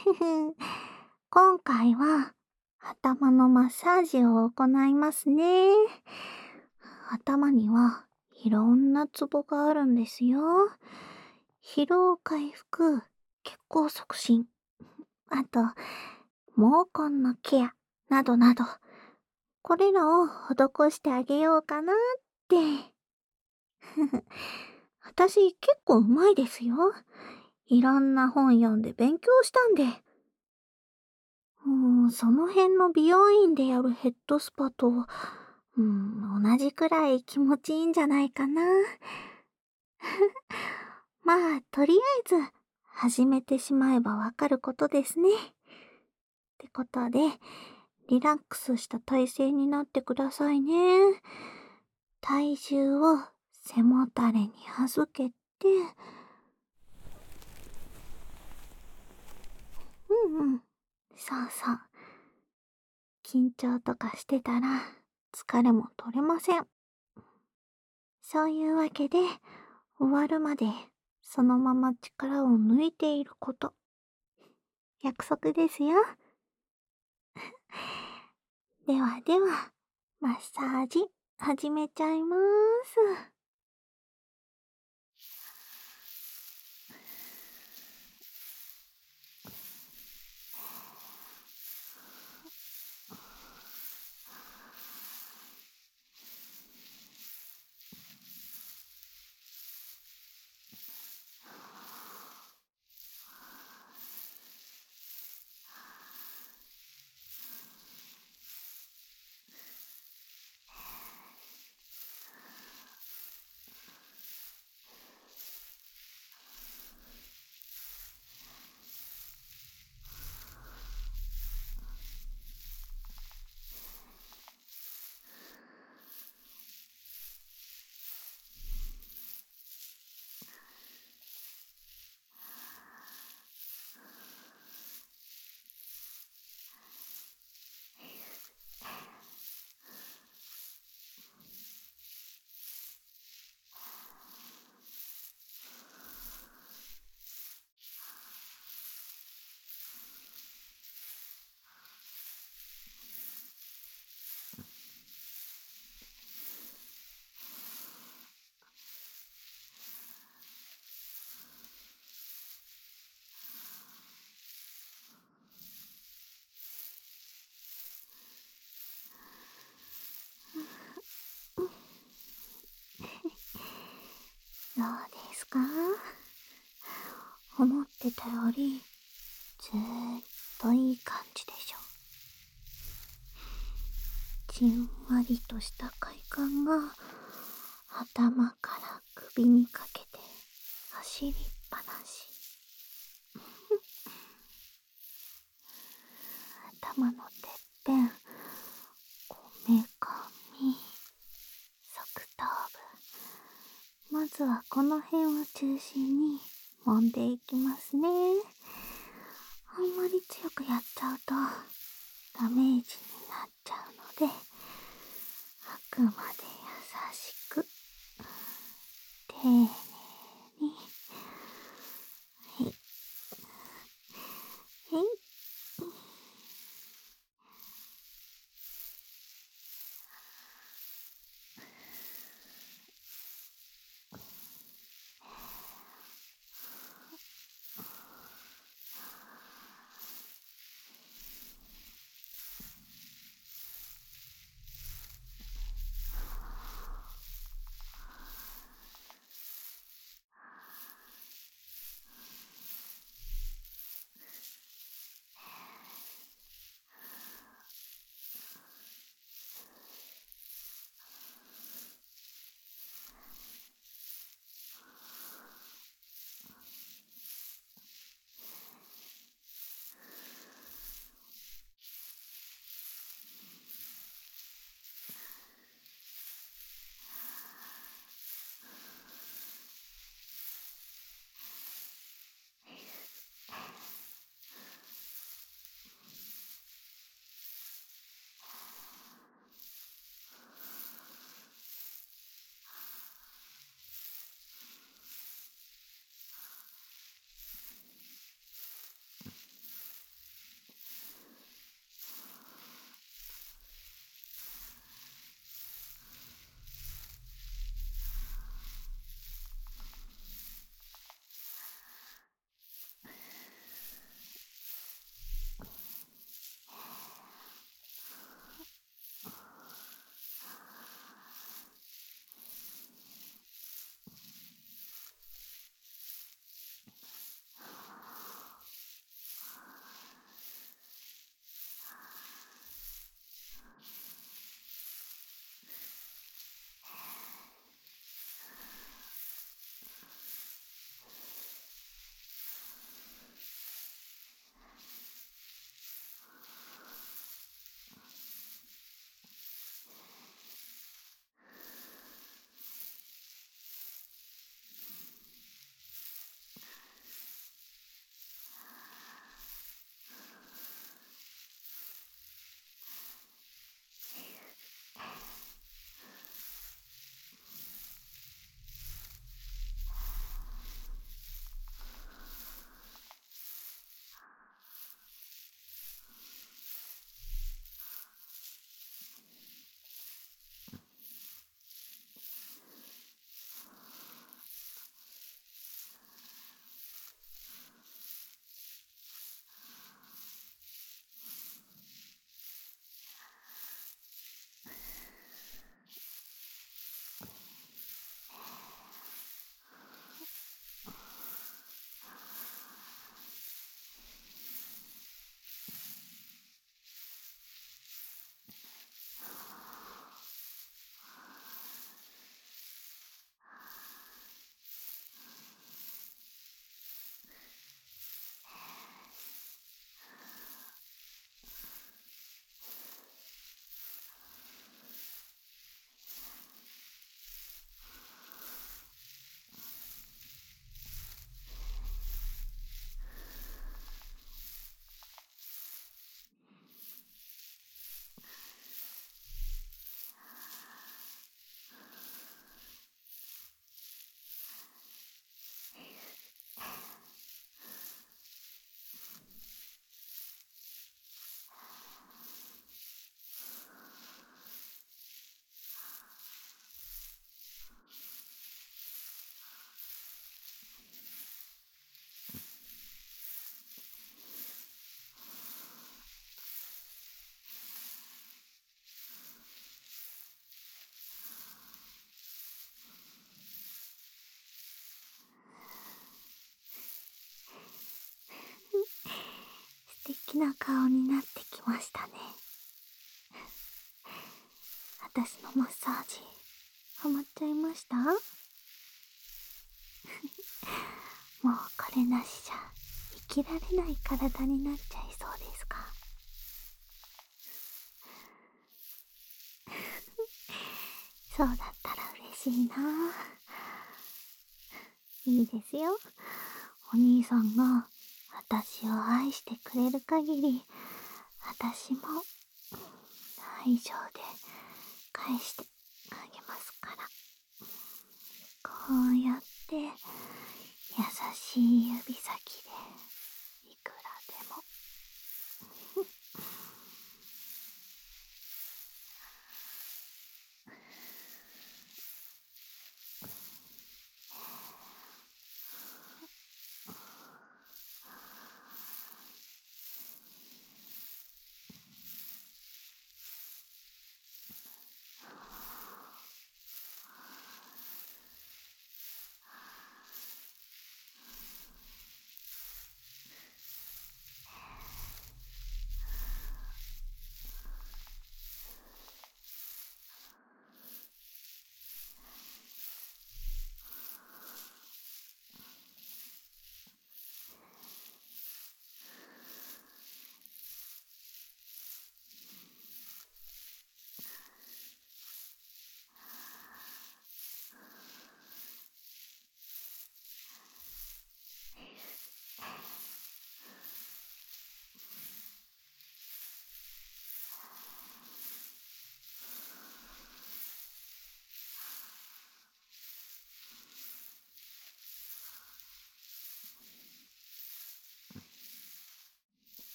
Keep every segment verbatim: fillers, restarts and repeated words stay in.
ふふ今回は頭のマッサージを行いますね。頭にはいろんなツボがあるんですよ。疲労回復、血行促進、あと毛根のケアなどなど、これらを施してあげようかなって。私結構うまいですよ。いろんな本読んで勉強したんで。うん、その辺の美容院でやるヘッドスパと、うん、同じくらい気持ちいいんじゃないかな。まあ、とりあえず、始めてしまえばわかることですね。ってことで、リラックスした体勢になってくださいね。体重を背もたれに預けて、うんうん。そうそう。緊張とかしてたら疲れも取れません。そういうわけで、終わるまでそのまま力を抜いていること。約束ですよ。ではでは、マッサージ始めちゃいます。どうですか？思ってたよりずーっといい感じでしょ。じんわりとした快感が頭から首にかけて走りっぱなし。頭のてっぺん、こめかみ、側頭部。まずはこの辺を中心に揉んでいきますね。あんまり強くやっちゃうとダメージになっちゃうので、あくまで優しく、丁寧に。はい。はい。 敵な顔になってきましたね。私のマッサージハマっちゃいました？もうこれなしじゃ生きられない体になっちゃいそうですか？そうだったら嬉しいな。いいですよ。お兄さんが私を愛してくれる限り、私も愛情で返してあげますから。こうやって優しい指先でいくらでも。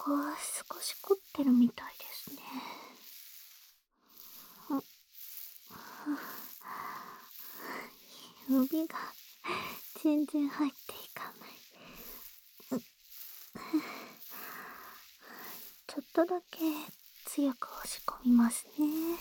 こ少し凝ってるみたいですね。指が全然入っていかない。ちょっとだけ強く押し込みますね。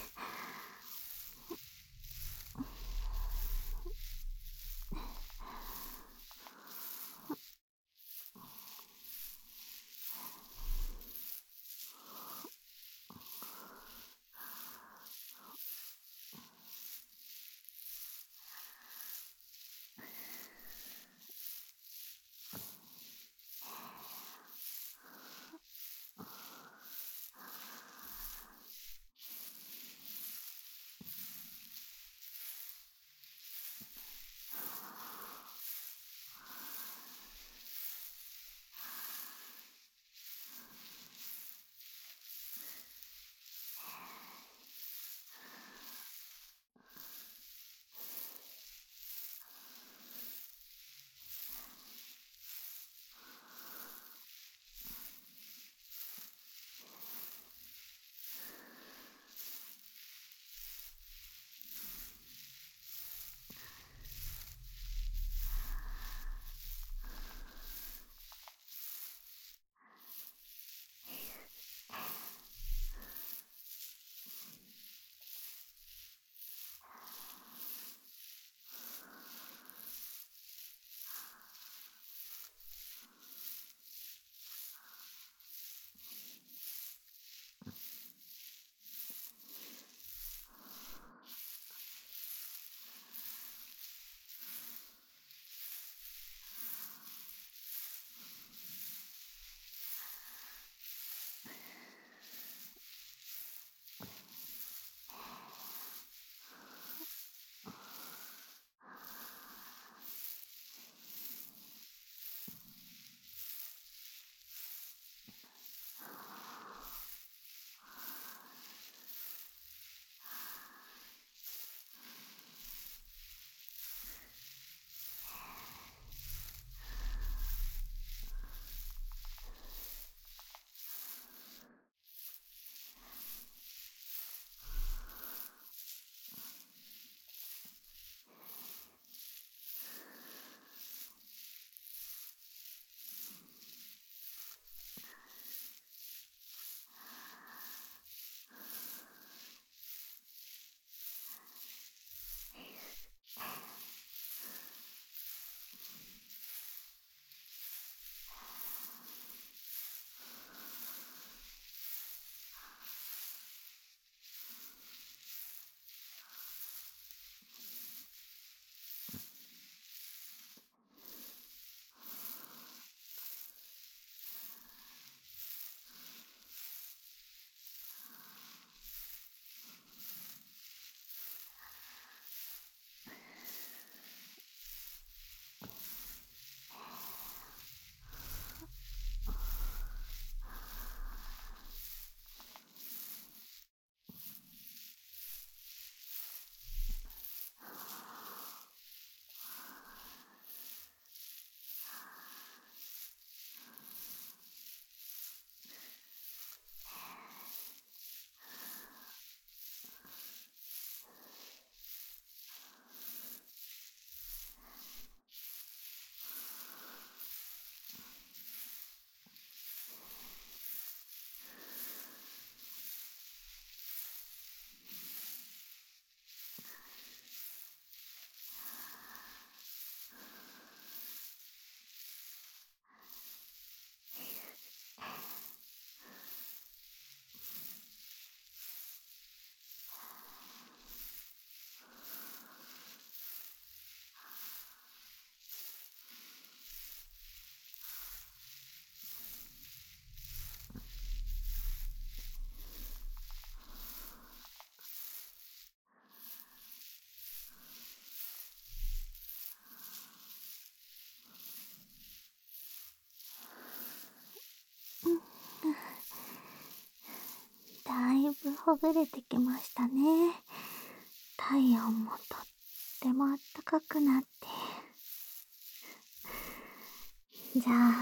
だいぶほぐれてきましたね。体温もとってもあったかくなって。じゃあ、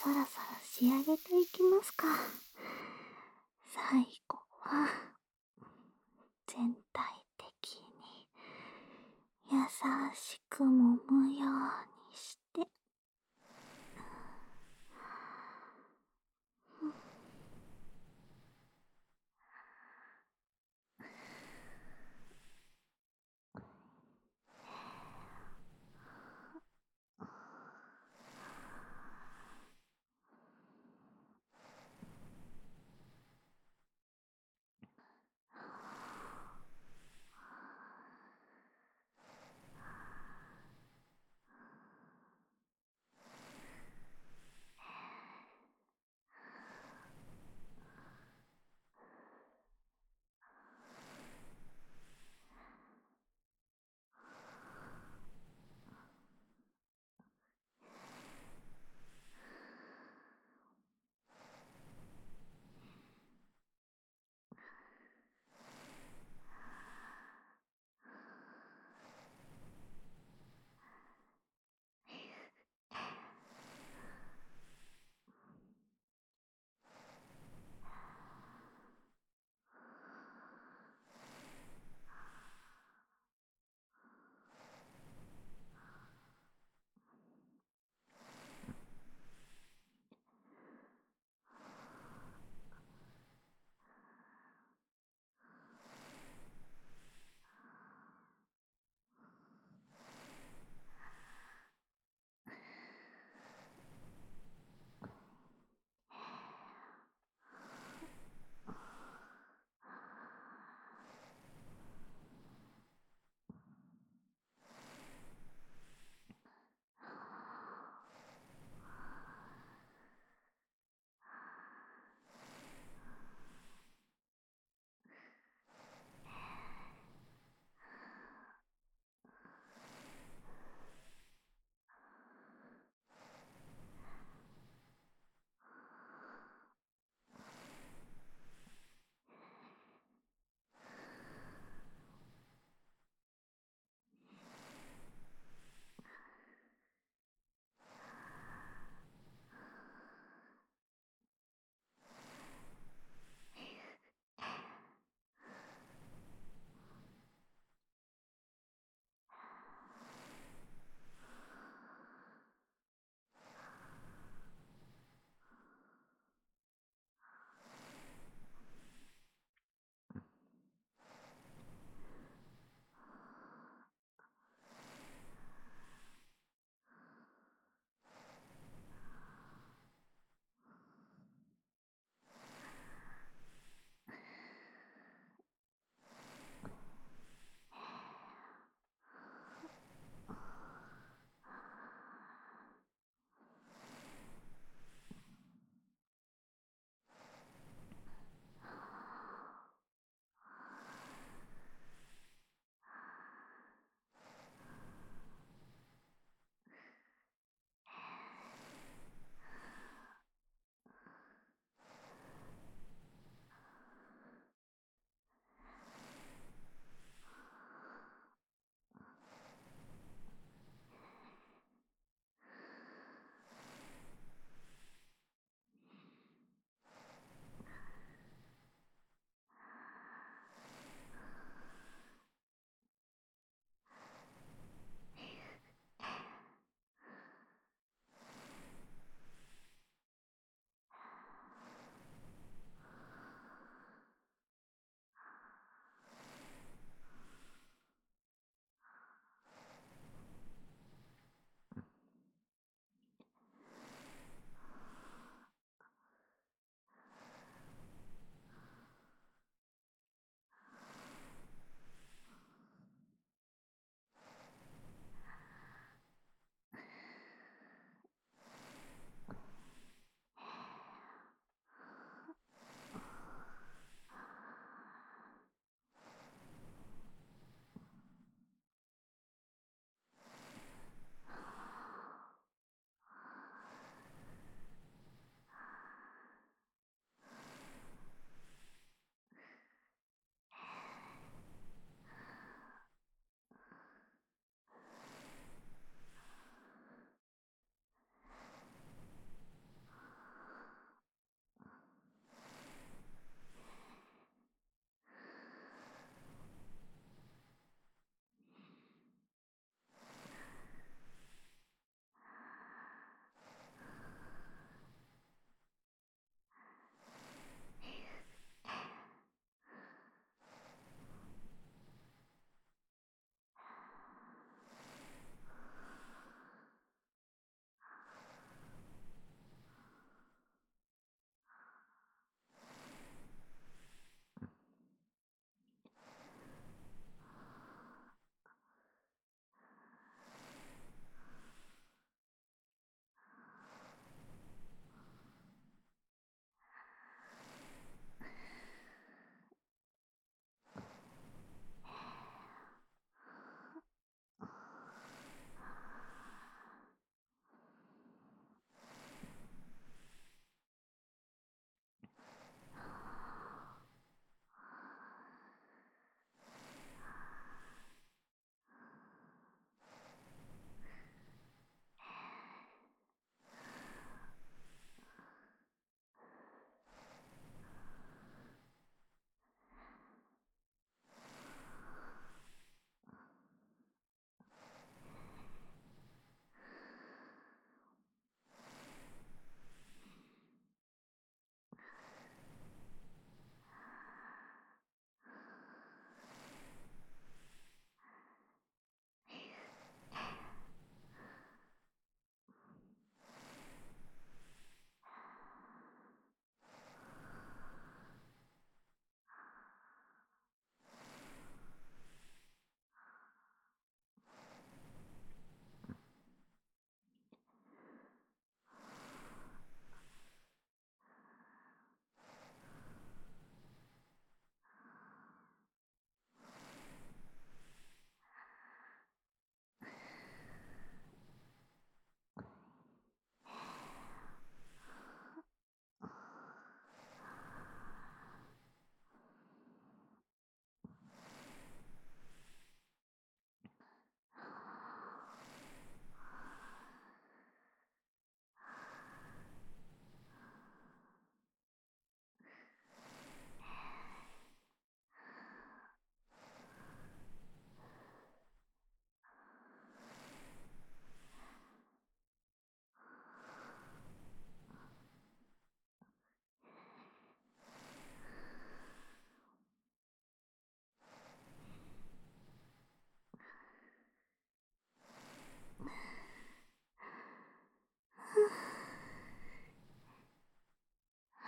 そろそろ仕上げていきますか。最後は全体的に優しく揉むようにして、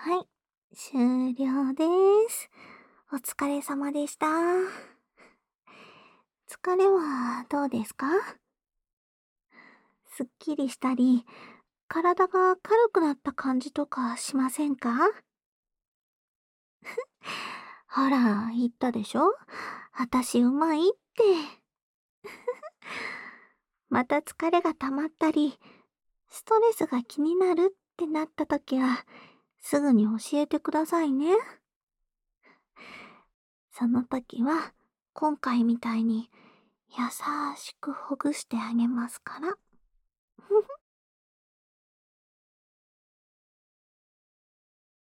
はい、終了です。お疲れ様でした。疲れはどうですか？すっきりしたり、体が軽くなった感じとかしませんか？ほら、言ったでしょ？あたしうまいって。また疲れが溜まったり、ストレスが気になるってなった時は、すぐに教えてくださいね。その時は、今回みたいに優しくほぐしてあげますから。